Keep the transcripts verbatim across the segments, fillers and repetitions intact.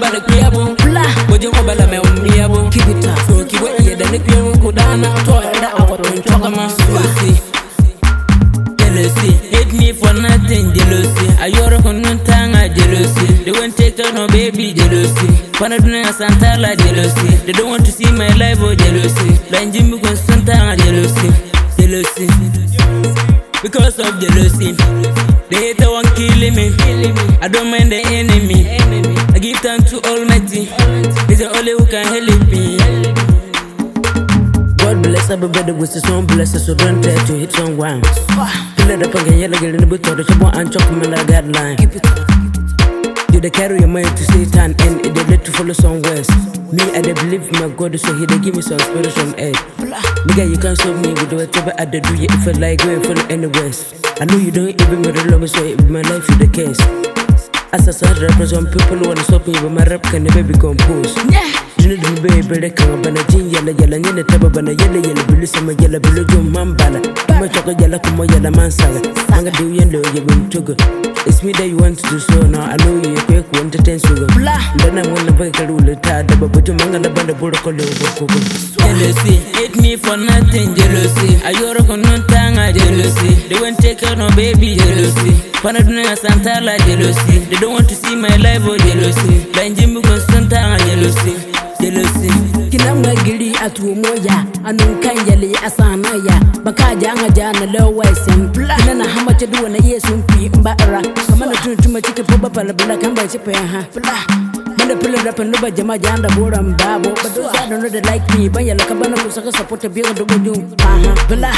the crib, blah. Would you over me on me abo? Keep it up. So keep it here, then if you go down, toy that I want to talk about jealousy. Jealousy, hate me for nothing, jealousy. I you're on no tongue, jealousy. They won't take on no baby, jealousy. Panaduna Santala, jealousy. They don't want to see my life, oh jealousy. Blind Jimmy Santana, jealousy. Jealousy. Because of jealousy, the hater won't kill me. I don't mind the enemy. I give thanks to Almighty. He's the only who can help me. God bless everybody with his own blessings, so don't try to hit someone. Fill it up and get yellow in the boot of the shop and chop me like that line. You they carry your mind to Satan and they let to follow some words. Me, I they believe my God, so he they give me some spiritual aid. Nigga, you can't stop me with whatever I do. You if I like going for anywhere. I know you don't even me love me, so if my life is the case. As a sad rapper, some people wanna stop me, but my rap can never be composed. You know the baby, they come up and a gin yellow yellow and the table and a yellow yellow blue, some yellow blue, man bala. I'm a chocolate yellow, come on, yellow man saga. I'm a do yellow, you've been to go. It's me that you want to do so now. I know you're quick, one to ten sugar. Then I'm gonna break a rule, tad, but you man on the band of Burko. Jealousy, hate me for nothing, jealousy. I you're on no tongue, jealousy. They won't take out no baby, jealousy. Panaduna Santala, jealousy. They don't want to see my life, oh jealousy. Blind Jimmy Santana, jealousy. Jealousy. Kinanga giri atu moya anu kanjali asana ya baka janga jana lowa sen nana hama chadu na yesu mpi mbara kamana tunatuma chike poba pala bla kamba chipe ha bla manda pula rapa nuba jama janda bora mbabo but those that don't know they like me banya la kabana kusaka support biyo ndo boju ha bla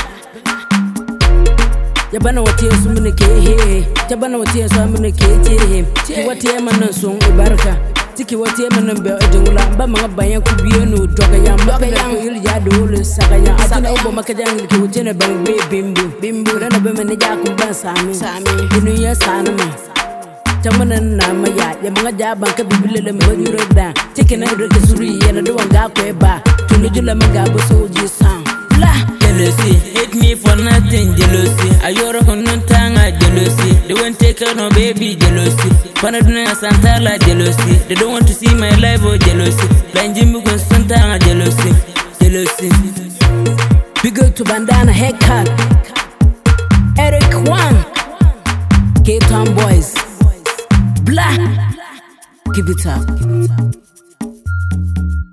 Yabana wati yesu mune ke he jabana wati yesu mune ke je he wati emana song ibaraka Tiki wati ema mbe ojungula mba mga bayan kubienu doga ya mba ya yuli ya dole saka ya ajina ubo makajang ki wutene bang be bimbu bimbu rana be mene ja kumba sami sami inu ya sanama chamana na maya ya mga ja banka bibilele mba yureda tiki na reke suri ya na do wanga kweba tunujula mga bo soji sang la jealousy hate me for nothing jealousy ayoro hono tanga jealousy they won't take out no baby jealousy Panaduna Santala jealousy they don't want to see my life oh jealousy Blind Jimmy Santana jealousy jealousy big up to Bandana Haircut Eric One Cape Town Boys blah keep it up